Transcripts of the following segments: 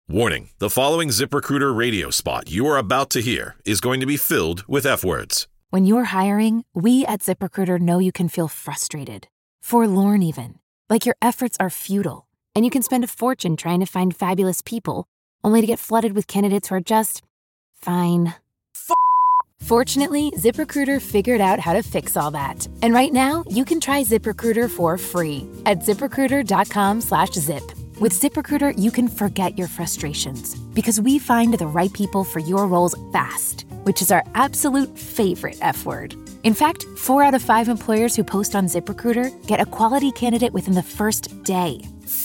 Warning, the following ZipRecruiter radio spot you are about to hear is going to be filled with F-words. When you're hiring, we at ZipRecruiter know you can feel frustrated, forlorn even, like your efforts are futile, and you can spend a fortune trying to find fabulous people, only to get flooded with candidates who are just fine. Fortunately, ZipRecruiter figured out how to fix all that. And right now, you can try ZipRecruiter for free at ZipRecruiter.com/zip. With ZipRecruiter, you can forget your frustrations because we find the right people for your roles fast, which is our absolute favorite F word. In fact, 4 out of 5 employers who post on ZipRecruiter get a quality candidate within the first day.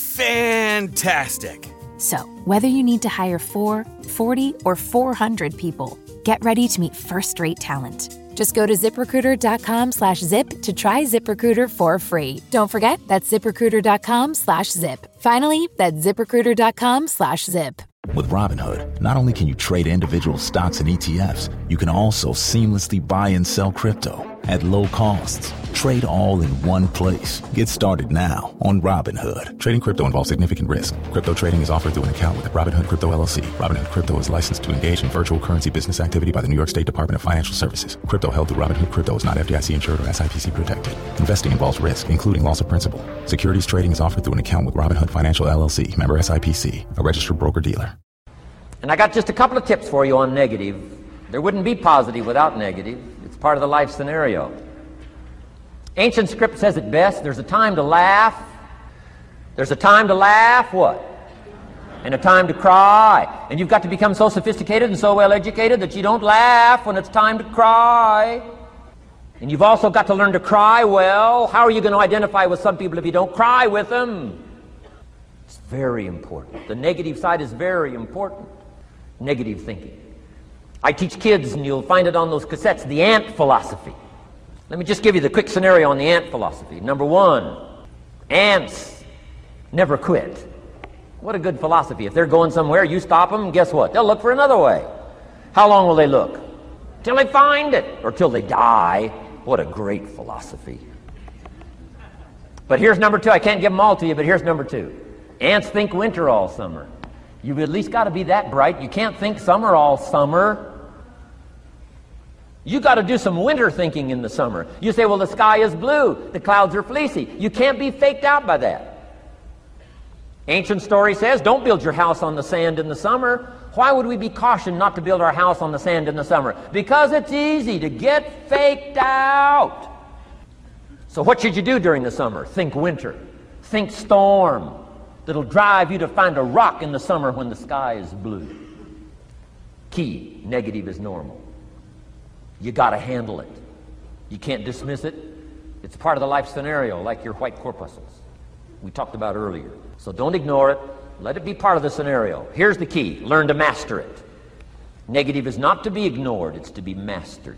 Fantastic. So, whether you need to hire 4, 40, or 400 people, get ready to meet first-rate talent. Just go to ZipRecruiter.com/zip to try ZipRecruiter for free. Don't forget, that's ZipRecruiter.com/zip. Finally, that's ZipRecruiter.com/zip. With Robinhood, not only can you trade individual stocks and ETFs, you can also seamlessly buy and sell crypto at low costs. Trade all in one place. Get started now on Robinhood. Trading crypto involves significant risk. Crypto trading is offered through an account with Robinhood Crypto LLC. Robinhood Crypto is licensed to engage in virtual currency business activity by the New York State Department of Financial Services. Crypto held through Robinhood Crypto is not FDIC insured or SIPC protected. Investing involves risk, including loss of principal. Securities trading is offered through an account with Robinhood Financial LLC, member SIPC, a registered broker-dealer. And I got just a couple of tips for you on negative. There wouldn't be positive without negative. It's part of the life scenario. Ancient script says it best. There's a time to laugh. There's a time to laugh, what? And a time to cry. And you've got to become so sophisticated and so well educated that you don't laugh when it's time to cry. And you've also got to learn to cry well. How are you going to identify with some people if you don't cry with them? It's very important. The negative side is very important. Negative thinking. I teach kids, and you'll find it on those cassettes, the ant philosophy. Let me just give you the quick scenario on the ant philosophy. Number 1, ants never quit. What a good philosophy. If they're going somewhere, you stop them, guess what? They'll look for another way. How long will they look? Till they find it, or till they die. What a great philosophy. But here's number 2. I can't give them all to you, but here's number 2. Ants think winter all summer. You've at least got to be that bright. You can't think summer all summer. You got to do some winter thinking in the summer. You say, well, the sky is blue, the clouds are fleecy. You can't be faked out by that. Ancient story says, don't build your house on the sand in the summer. Why would we be cautioned not to build our house on the sand in the summer? Because it's easy to get faked out. So what should you do during the summer? Think winter. Think storm. That'll drive you to find a rock in the summer when the sky is blue. Key, negative is normal. You got to handle it. You can't dismiss it. It's part of the life scenario, like your white corpuscles we talked about earlier. So don't ignore it. Let it be part of the scenario. Here's the key. Learn to master it. Negative is not to be ignored. It's to be mastered.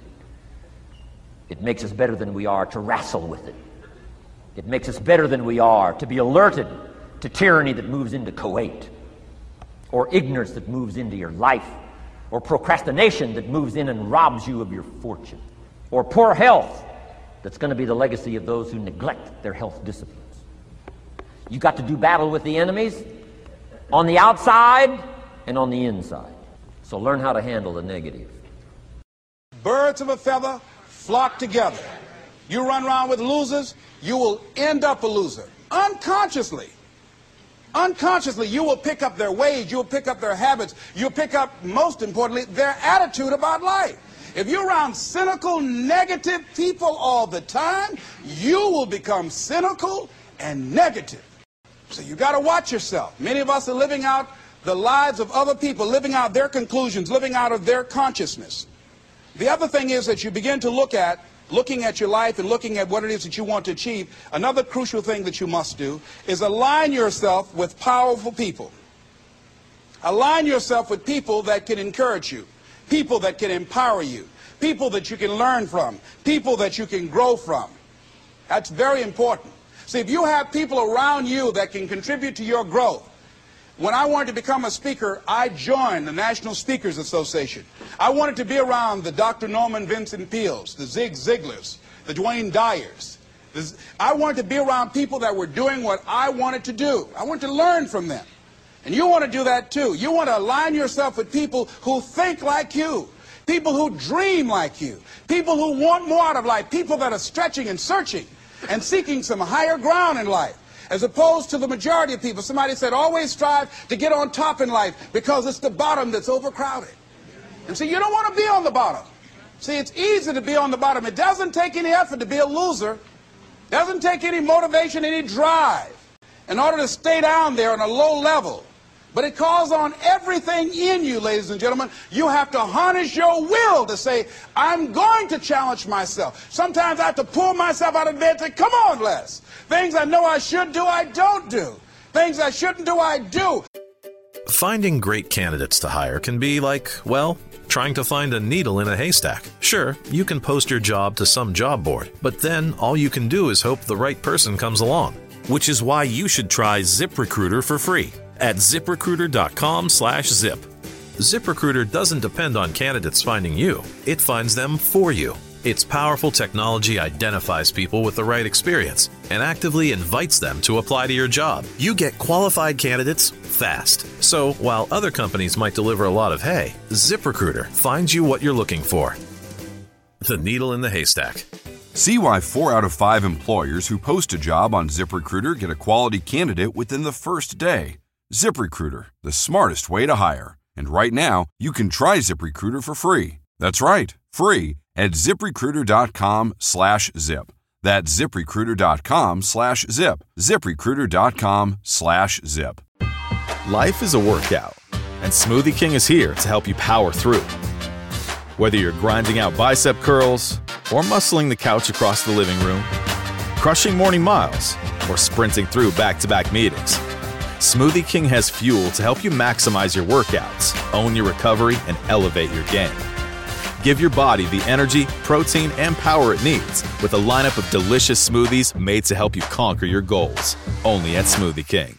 It makes us better than we are to wrestle with it. It makes us better than we are to be alerted to tyranny that moves into Kuwait, or ignorance that moves into your life, or procrastination that moves in and robs you of your fortune, or poor health that's going to be the legacy of those who neglect their health disciplines. You got to do battle with the enemies on the outside and on the inside. So learn how to handle the negative. Birds of a feather flock together. You run around with losers, you will end up a loser. Unconsciously. Unconsciously, you will pick up their ways, you'll pick up their habits, you'll pick up, most importantly, their attitude about life. If you're around cynical, negative people all the time, you will become cynical and negative. So you got to watch yourself. Many of us are living out the lives of other people, living out their conclusions, living out of their consciousness. The other thing is that you begin to looking at your life and looking at what it is that you want to achieve. Another crucial thing that you must do is align yourself with powerful people. Align yourself with people that can encourage you, people that can empower you, people that you can learn from, people that you can grow from. That's very important. See, if you have people around you that can contribute to your growth. When I wanted to become a speaker, I joined the National Speakers Association. I wanted to be around the Dr. Norman Vincent Peales, the Zig Ziglars, the Dwayne Dyers. I wanted to be around people that were doing what I wanted to do. I wanted to learn from them. And you want to do that too. You want to align yourself with people who think like you, people who dream like you, people who want more out of life, people that are stretching and searching and seeking some higher ground in life, as opposed to the majority of people. Somebody said, always strive to get on top in life because it's the bottom that's overcrowded. And so you don't want to be on the bottom. See, it's easy to be on the bottom. It doesn't take any effort to be a loser. It doesn't take any motivation, any drive in order to stay down there on a low level. But it calls on everything in you, ladies and gentlemen. You have to harness your will to say, I'm going to challenge myself. Sometimes I have to pull myself out of bed and say, come on, Les. Things I know I should do, I don't do. Things I shouldn't do, I do. Finding great candidates to hire can be like, well, trying to find a needle in a haystack. Sure, you can post your job to some job board, but then all you can do is hope the right person comes along. Which is why you should try ZipRecruiter for free at ZipRecruiter.com/zip. ZipRecruiter doesn't depend on candidates finding you. It finds them for you. Its powerful technology identifies people with the right experience and actively invites them to apply to your job. You get qualified candidates fast. So while other companies might deliver a lot of hay, ZipRecruiter finds you what you're looking for. The needle in the haystack. See why 4 out of 5 employers who post a job on ZipRecruiter get a quality candidate within the first day. ZipRecruiter, the smartest way to hire. And right now, you can try ZipRecruiter for free. That's right, free at ZipRecruiter.com/zip. That's ZipRecruiter.com/zip. ZipRecruiter.com/zip. Life is a workout, and Smoothie King is here to help you power through. Whether you're grinding out bicep curls or muscling the couch across the living room, crushing morning miles, or sprinting through back-to-back meetings, Smoothie King has fuel to help you maximize your workouts, own your recovery, and elevate your game. Give your body the energy, protein, and power it needs with a lineup of delicious smoothies made to help you conquer your goals. Only at Smoothie King.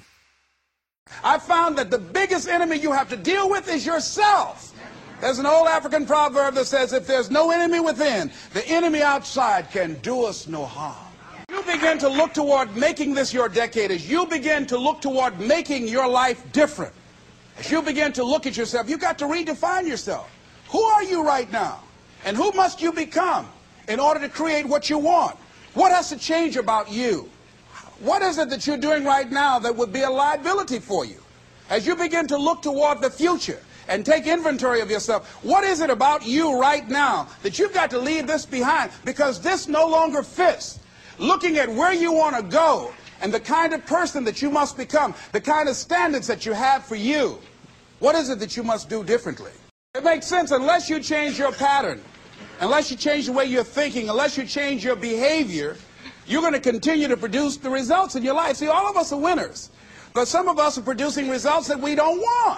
I found that the biggest enemy you have to deal with is yourself. There's an old African proverb that says, if there's no enemy within, the enemy outside can do us no harm. You begin to look toward making this your decade as you begin to look toward making your life different. As you begin to look at yourself, you've got to redefine yourself. Who are you right now? And who must you become in order to create what you want? What has to change about you? What is it that you're doing right now that would be a liability for you? As you begin to look toward the future and take inventory of yourself, what is it about you right now that you've got to leave this behind because this no longer fits? Looking at where you want to go and the kind of person that you must become, the kind of standards that you have for you, what is it that you must do differently? It makes sense unless you change your pattern, unless you change the way you're thinking, unless you change your behavior, you're going to continue to produce the results in your life. See, all of us are winners, but some of us are producing results that we don't want.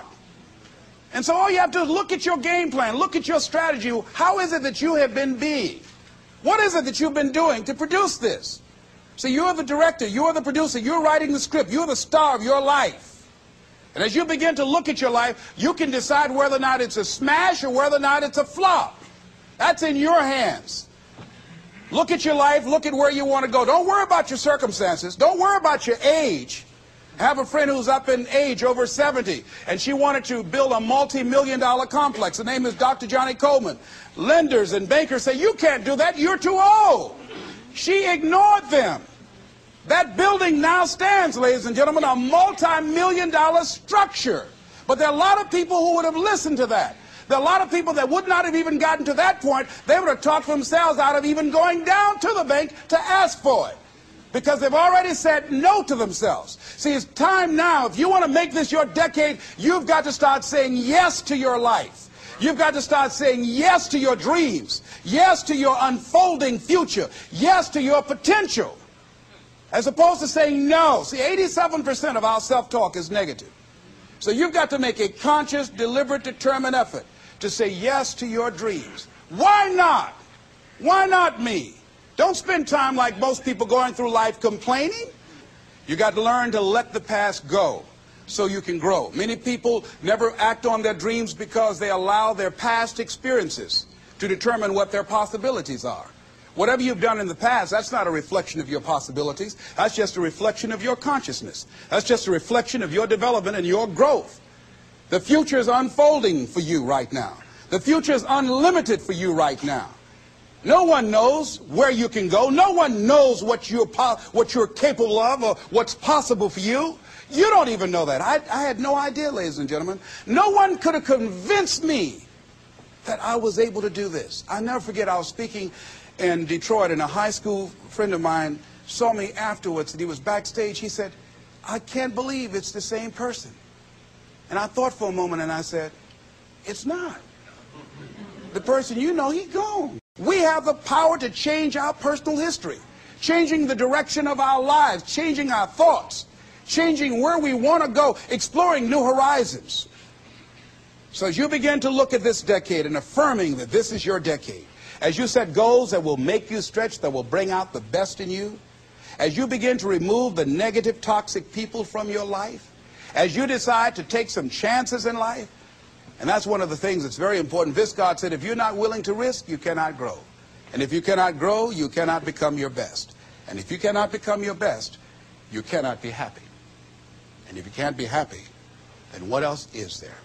And so all you have to do is look at your game plan, look at your strategy. How is it that you have been being? What is it that you've been doing to produce this? So you're the director, you're the producer, you're writing the script, you're the star of your life. And as you begin to look at your life, you can decide whether or not it's a smash or whether or not it's a flop. That's in your hands. Look at your life, look at where you want to go. Don't worry about your circumstances. Don't worry about your age. I have a friend who's up in age, over 70, and she wanted to build a multi-million-dollar complex. Her name is Dr. Johnny Coleman. Lenders and bankers say, you can't do that, you're too old. She ignored them. That building now stands, ladies and gentlemen, a multi-million-dollar structure. But there are a lot of people who would have listened to that. There are a lot of people that would not have even gotten to that point. They would have talked themselves out of even going down to the bank to ask for it, because they've already said no to themselves. See, it's time now. If you want to make this your decade, you've got to start saying yes to your life. You've got to start saying yes to your dreams, yes to your unfolding future, yes to your potential, as opposed to saying no. See, 87% of our self-talk is negative. So you've got to make a conscious, deliberate, determined effort to say yes to your dreams. Why not? Why not me? Don't spend time like most people going through life complaining. You got to learn to let the past go so you can grow. Many people never act on their dreams because they allow their past experiences to determine what their possibilities are. Whatever you've done in the past, that's not a reflection of your possibilities. That's just a reflection of your consciousness. That's just a reflection of your development and your growth. The future is unfolding for you right now. The future is unlimited for you right now. No one knows where you can go. No one knows what you're capable of or what's possible for you. You don't even know that. I had no idea, ladies and gentlemen. No one could have convinced me that I was able to do this. I'll never forget, I was speaking in Detroit, and a high school friend of mine saw me afterwards, and he was backstage. He said, "I can't believe it's the same person." And I thought for a moment, and I said, "It's not. The person you know, he's gone." We have the power to change our personal history, changing the direction of our lives, changing our thoughts, changing where we want to go, exploring new horizons. So as you begin to look at this decade and affirming that this is your decade, as you set goals that will make you stretch, that will bring out the best in you, as you begin to remove the negative, toxic people from your life, as you decide to take some chances in life, and that's one of the things that's very important. Viscard said, if you're not willing to risk, you cannot grow. And if you cannot grow, you cannot become your best. And if you cannot become your best, you cannot be happy. And if you can't be happy, then what else is there?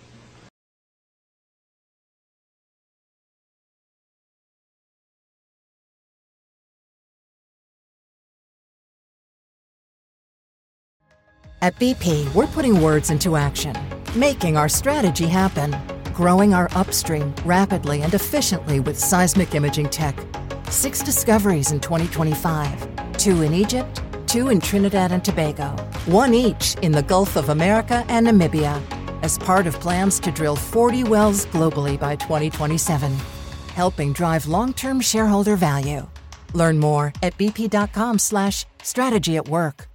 At BP, we're putting words into action, making our strategy happen, growing our upstream rapidly and efficiently with seismic imaging tech. 6 discoveries in 2025, 2 in Egypt, 2 in Trinidad and Tobago, 1 each in the Gulf of America and Namibia, as part of plans to drill 40 wells globally by 2027, helping drive long-term shareholder value. Learn more at bp.com/strategy at work.